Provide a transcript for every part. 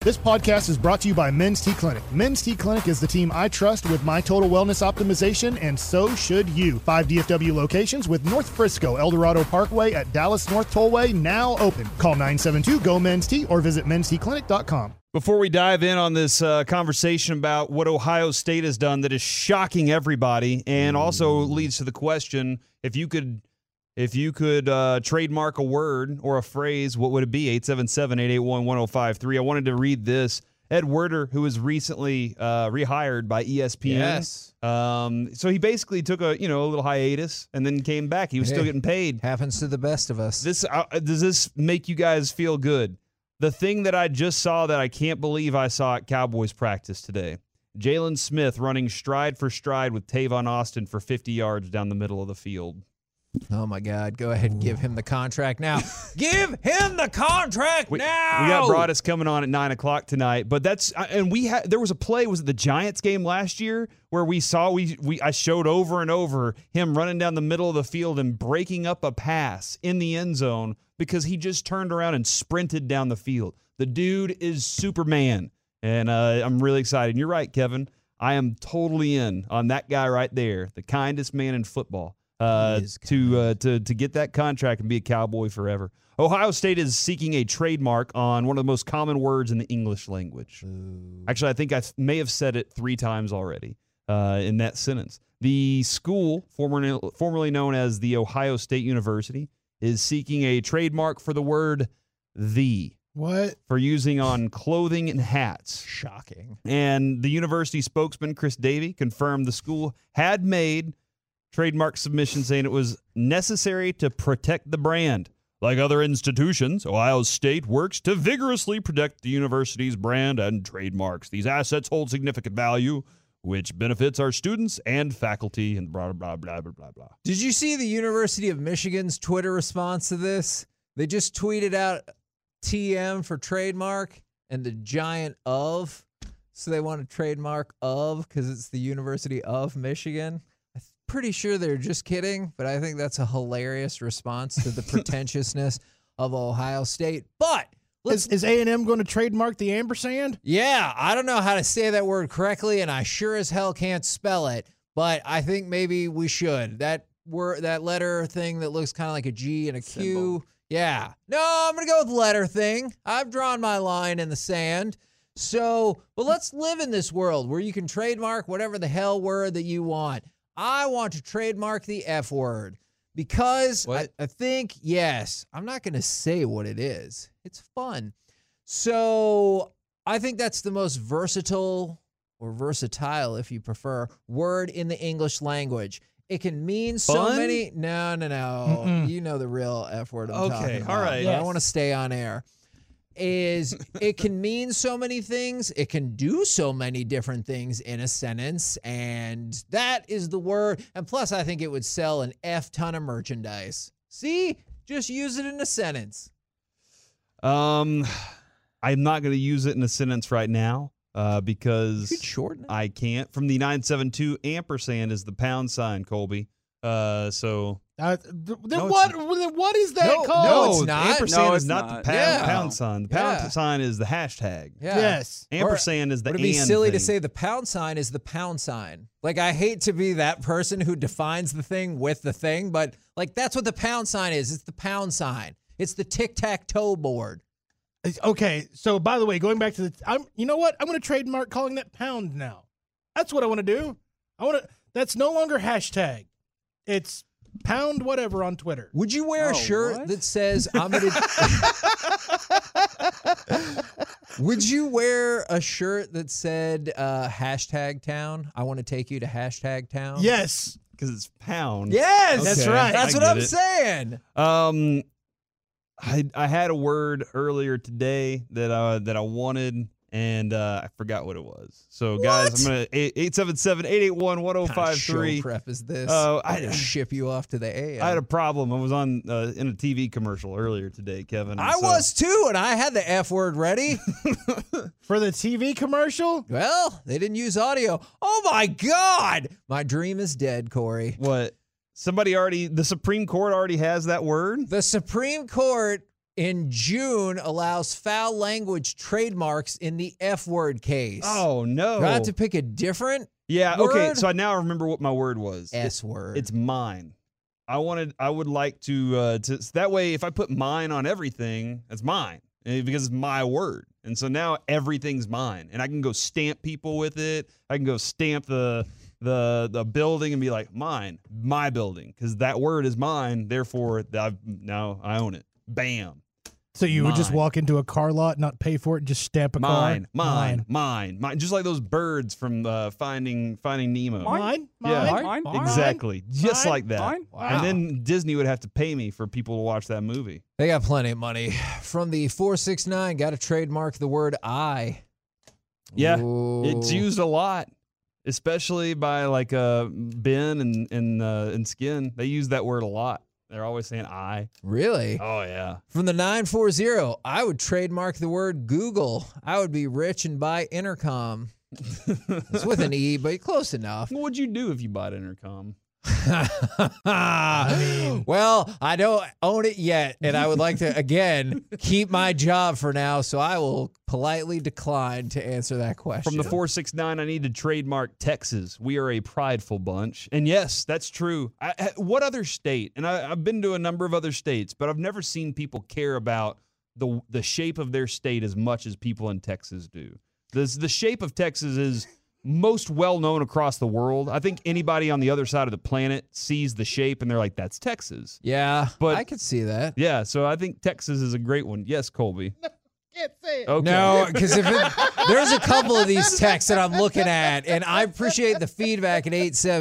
This podcast is brought to you by Men's T Clinic. Men's T Clinic is the team I trust with my total wellness optimization, and so should you. 5 DFW locations with North Frisco, Eldorado Parkway at Dallas North Tollway now open. Call 972-GO-MEN'S-T or visit mensteclinic.com. Before we dive in on this conversation about what Ohio State has done that is shocking everybody and also leads to the question, if you could trademark a word or a phrase, what would it be? 877-881-1053. I wanted to read this. Ed Werder, who was recently rehired by ESPN. Yes. So he basically took a little hiatus and then came back. He was still getting paid. Happens to the best of us. Does this make you guys feel good? The thing that I just saw that I can't believe I saw at Cowboys practice today. Jalen Smith running stride for stride with Tavon Austin for 50 yards down the middle of the field. Oh, my God. Go ahead and give him the contract now. Give him the contract now! We got Broadus coming on at 9 o'clock tonight. But there was a play, was it the Giants game last year, where I showed over and over him running down the middle of the field and breaking up a pass in the end zone because he just turned around and sprinted down the field. The dude is Superman, and I'm really excited. And you're right, Kevin. I am totally in on that guy right there, the kindest man in football. To get that contract and be a Cowboy forever. Ohio State is seeking a trademark on one of the most common words in the English language. Ooh. Actually, I think I may have said it 3 times already in that sentence. The school, formerly known as the Ohio State University, is seeking a trademark for the word "the." What? For using on clothing and hats. Shocking. And the university spokesman, Chris Davey, confirmed the school had made trademark submission saying it was necessary to protect the brand. Like other institutions, Ohio State works to vigorously protect the university's brand and trademarks. These assets hold significant value, which benefits our students and faculty and blah, blah, blah, blah, blah, blah. Did you see the University of Michigan's Twitter response to this? They just tweeted out TM for trademark and the giant of. So they want a trademark of because it's the University of Michigan. Pretty sure they're just kidding, but I think that's a hilarious response to the pretentiousness of Ohio State. But is A&M going to trademark the ampersand? Yeah, I don't know how to say that word correctly, and I sure as hell can't spell it, but I think maybe we should. That letter thing that looks kind of like a G and a Q. Symbol. Yeah. No, I'm going to go with letter thing. I've drawn my line in the sand. So, but let's live in this world where you can trademark whatever the hell word that you want. I want to trademark the F word because I think, yes, I'm not going to say what it is. It's fun. So I think that's the most versatile, or versatile if you prefer, word in the English language. It can mean so many. No. Mm-mm. You know the real F word I'm talking about. All right. Yes. I want to stay on air. It can mean so many things. It can do so many different things in a sentence. And that is the word. And plus, I think it would sell an F ton of merchandise. See? Just use it in a sentence. I'm not going to use it in a sentence right now because you could shorten it. I can't. From the 972, ampersand is the pound sign, Colby. What is that called? No, it's not. Ampersand is not the pound sign. The pound sign is the hashtag. Yeah. Yes. Ampersand is the would it be silly to say the pound sign is the pound sign? Like, I hate to be that person who defines the thing with the thing, but like that's what the pound sign is. It's the pound sign. It's the tic-tac-toe board. Okay, so by the way, going back to you know what? I'm going to trademark calling that pound now. That's what I want to do. That's no longer hashtag. It's pound whatever on Twitter. Would you wear a shirt that says I'm going to Would you wear a shirt that said hashtag town? I want to take you to hashtag town. Yes, because it's pound. Yes, that's right. That's what I'm saying. I had a word earlier today that I wanted, and I forgot what it was. So, guys, I'm going to 877-881-1053. What kind of show prep is this? I just ship you off to the AM. I had a problem. I was on in a TV commercial earlier today, Kevin. I was too, and I had the F word ready. For the TV commercial? Well, they didn't use audio. Oh, my God. My dream is dead, Corey. What? The Supreme Court already has that word? The Supreme Court in June allows foul language trademarks in the F word case. Oh, no. Do I have to pick a different Yeah, word? okay. So I now remember what my word was. S word. It's mine. I would like to so that way if I put mine on everything, it's mine because it's my word. And so now everything's mine, and I can go stamp people with it. I can go stamp the building and be like, mine, my building, because that word is mine. Therefore, now I own it. Bam. So you would just Mine. walk into a car lot, not pay for it, and just stamp a car? Mine. Just like those birds from Finding Nemo. Mine? Yeah, Mine? exactly. Just Mine? like that. Mine? Wow. And then Disney would have to pay me for people to watch that movie. They got plenty of money. From the 469, got to trademark the word I. Yeah, Ooh. it's used a lot, especially by like Ben and Skin. They use that word a lot. They're always saying I. Really? Oh, yeah. From the 940, I would trademark the word Google. I would be rich and buy intercom. It's with an E, but close enough. What would you do if you bought Intercom? Well, I don't own it yet, and I would like to, again, keep my job for now, so I will politely decline to answer that question. From the 469, I need to trademark Texas. We are a prideful bunch. And yes, that's true. What other state? And I've been to a number of other states, but I've never seen people care about the shape of their state as much as people in Texas do. The shape of Texas is most well known across the world. I think anybody on the other side of the planet sees the shape and they're like, that's Texas. Yeah, But- I could see that. Yeah, so I think Texas is a great one. Yes, Colby. Can't say it. Okay. No, because there's a couple of these texts that I'm looking at, and I appreciate the feedback at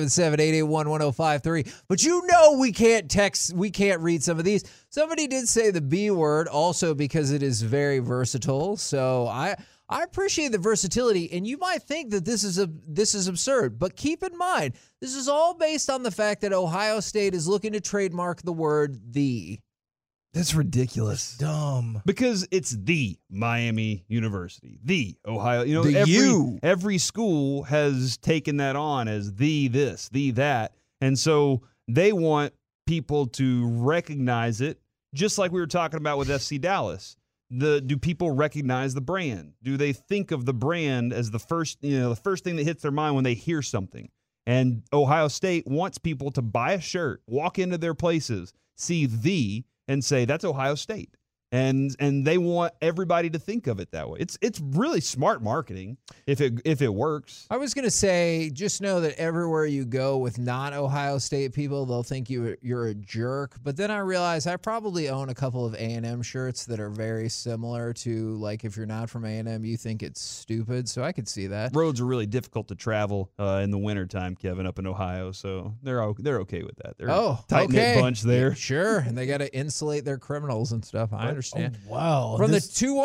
877-881-1053. But we can't text, we can't read some of these. Somebody did say the B word also because it is very versatile. So I appreciate the versatility, and you might think that this is absurd, but keep in mind this is all based on the fact that Ohio State is looking to trademark the word "the." That's ridiculous. Dumb. Because it's the Miami University, the Ohio. You know, The U. every school has taken that on as the this, the that. And so they want people to recognize it, just like we were talking about with FC Dallas. Do people recognize the brand? Do they think of the brand as the first thing that hits their mind when they hear something? And Ohio State wants people to buy a shirt, walk into their places, see the, and say, that's Ohio State. And they want everybody to think of it that way. It's really smart marketing if it works. I was going to say, just know that everywhere you go with non-Ohio State people, they'll think you're a jerk. But then I realize I probably own a couple of A&M shirts that are very similar to, like, if you're not from A&M, you think it's stupid. So I could see that. Roads are really difficult to travel in the wintertime, Kevin, up in Ohio. So they're okay with that. They're a tight-knit bunch there. Yeah, sure. And they got to insulate their criminals and stuff. I understand. Oh, wow. From the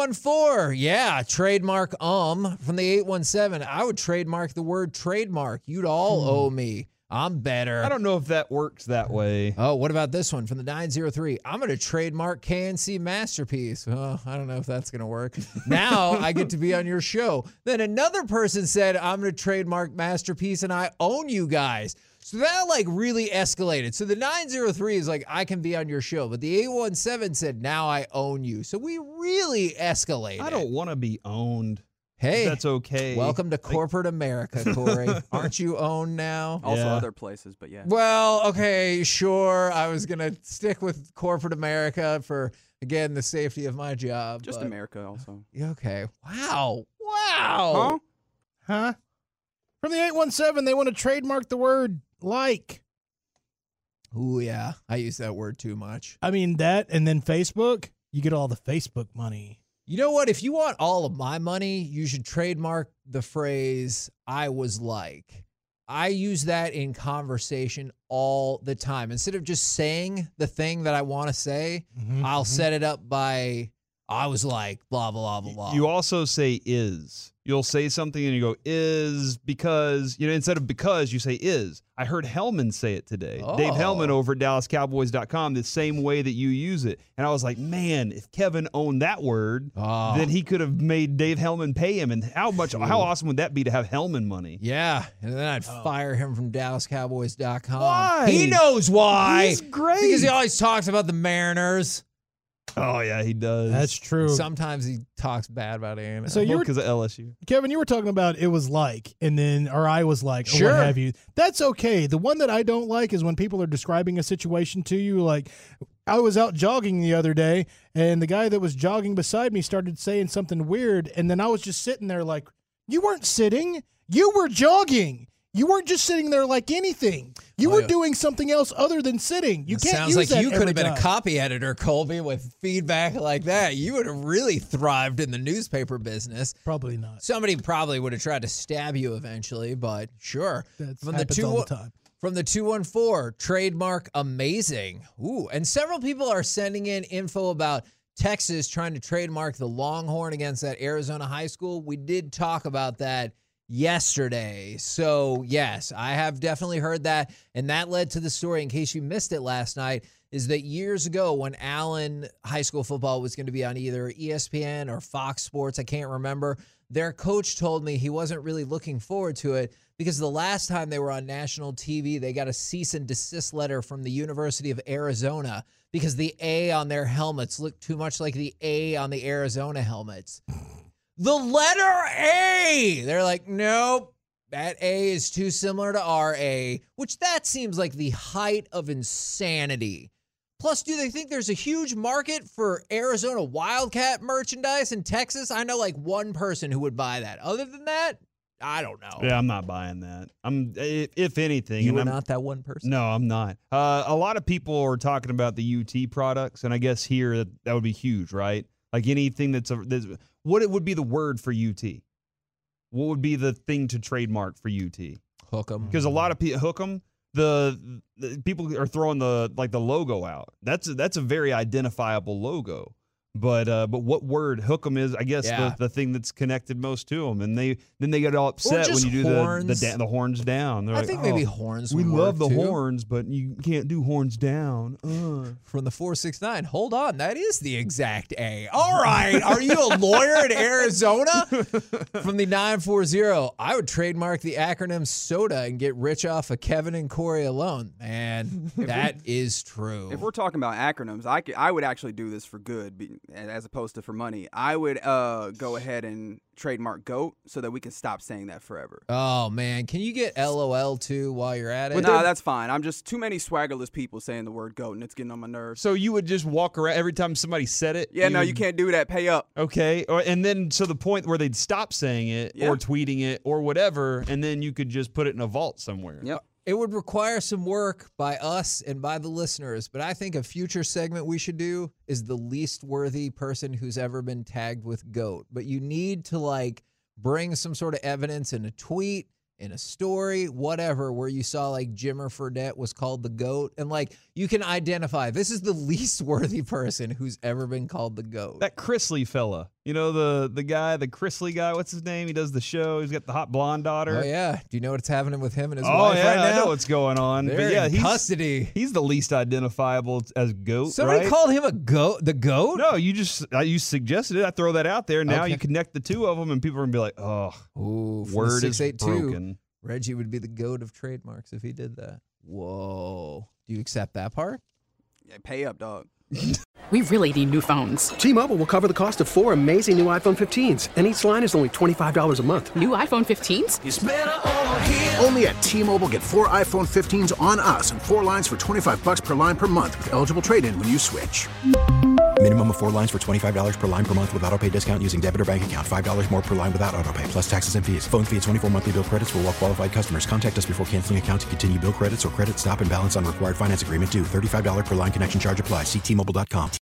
214, yeah, trademark From the 817, I would trademark the word trademark. You'd all owe me. I'm better. I don't know if that works that way. Oh, what about this one from the 903? I'm going to trademark KNC Masterpiece. Oh, I don't know if that's going to work. Now I get to be on your show. Then another person said, I'm going to trademark Masterpiece and I own you guys. So that really escalated. So the 903 is like, I can be on your show. But the 817 said, now I own you. So we really escalated. I don't want to be owned. Hey, That's okay. welcome to corporate America, Corey. Aren't you owned now? Also Yeah. other places, but yeah. Well, okay, sure. I was going to stick with corporate America for, again, the safety of my job. Just but- America also. Okay. Wow. Wow. Huh? From the 817, they want to trademark the word like. Ooh, yeah. I use that word too much. I mean, that and then Facebook, you get all the Facebook money. You know what? If you want all of my money, you should trademark the phrase, I was like. I use that in conversation all the time. Instead of just saying the thing that I want to say, I'll set it up by, I was like, blah, blah, blah, blah. You also say is. You'll say something and you go, is because, instead of because, you say is. I heard Hellman say it today. Oh. Dave Hellman over at DallasCowboys.com, the same way that you use it. And I was like, man, if Kevin owned that word, Oh. then he could have made Dave Hellman pay him. And how awesome would that be to have Hellman money? Yeah, and then I'd fire him from DallasCowboys.com. Why? He knows why. He's great. Because he always talks about the Mariners. Oh, yeah, he does. That's true. Sometimes he talks bad about A&M. So you were, because of LSU. Kevin, you were talking about it was like, and then, or I was like, or Sure. what have you. That's okay. The one that I don't like is when people are describing a situation to you. Like, I was out jogging the other day, and the guy that was jogging beside me started saying something weird, and then I was just sitting there like, you weren't sitting. You were jogging. You weren't just sitting there like anything. You were doing something else other than sitting. You can't Sounds use like that you could every have been a time. copy editor, Colby, with feedback like that. You would have really thrived in the newspaper business. Probably not. Somebody probably would have tried to stab you eventually, but sure. That happens all the time. From the 214, trademark amazing. Ooh, and several people are sending in info about Texas trying to trademark the Longhorn against that Arizona high school. We did talk about that yesterday. So, yes, I have definitely heard that. And that led to the story, in case you missed it last night, is that years ago when Allen high school football was going to be on either ESPN or Fox Sports, I can't remember, their coach told me he wasn't really looking forward to it because the last time they were on national TV, they got a cease and desist letter from the University of Arizona because the A on their helmets looked too much like the A on the Arizona helmets. The letter A! They're like, nope, that A is too similar to our A, which that seems like the height of insanity. Plus, do they think there's a huge market for Arizona Wildcat merchandise in Texas? I know like one person who would buy that. Other than that, I don't know. Yeah, I'm not buying that. If anything. You and are I'm not that one person? No, I'm not. A lot of people are talking about the UT products, and I guess here that would be huge, right? Like anything that's what it would be the word for UT? What would be the thing to trademark for UT? Hook 'em. Because a lot of people hook 'em. The people are throwing the logo out. That's a very identifiable logo. But what word hook 'em is, I guess, the thing that's connected most to them, and they get all upset when you do the horns down. They're I like, think maybe horns. We would love the work, too. horns, but you can't do horns down. From the 469. Hold on, that is the exact A. All right, are you a lawyer in Arizona? From the 940, I would trademark the acronym SODA and get rich off of Kevin and Corey alone. Man, that is true. If we're talking about acronyms, I would actually do this for good as opposed to for money. I would go ahead and trademark GOAT so that we can stop saying that forever. Oh, man. Can you get LOL too while you're at it? Well, no, that's fine. I'm just too many swaggerless people saying the word GOAT, and it's getting on my nerves. So you would just walk around every time somebody said it? Yeah, no, you can't do that. Pay up. Okay. And then so the point where they'd stop saying it or tweeting it or whatever, and then you could just put it in a vault somewhere. Yep. It would require some work by us and by the listeners, but I think a future segment we should do is the least worthy person who's ever been tagged with GOAT. But you need to bring some sort of evidence in a tweet, in a story, whatever, where you saw Jimmer Fredette was called the GOAT. And you can identify this is the least worthy person who's ever been called the GOAT. That Chrisley fella. You know, the guy, the Chrisley guy, what's his name? He does the show. He's got the hot blonde daughter. Oh, yeah. Do you know what's happening with him and his wife right now? I know what's going on. They're but yeah, in custody. He's the least identifiable as GOAT, Somebody right? called him the GOAT? No, you suggested it. I throw that out there. Now you connect the two of them, and people are going to be like, Ooh, word is 682. broken. Reggie would be the GOAT of trademarks if he did that. Whoa. Do you accept that part? Yeah, pay up, dog. We really need new phones. T-Mobile will cover the cost of 4 amazing new iPhone 15s, and each line is only $25 a month. New iPhone 15s? It's better over here. Only at T-Mobile, get 4 iPhone 15s on us and 4 lines for $25 per line per month with eligible trade-in when you switch. Minimum of 4 lines for $25 per line per month with autopay discount using debit or bank account. $5 more per line without autopay, plus taxes and fees. Phone fee at 24 monthly bill credits for well-qualified customers. Contact us before canceling account to continue bill credits or credit stop and balance on required finance agreement due. $35 per line connection charge applies. See T-Mobile.com.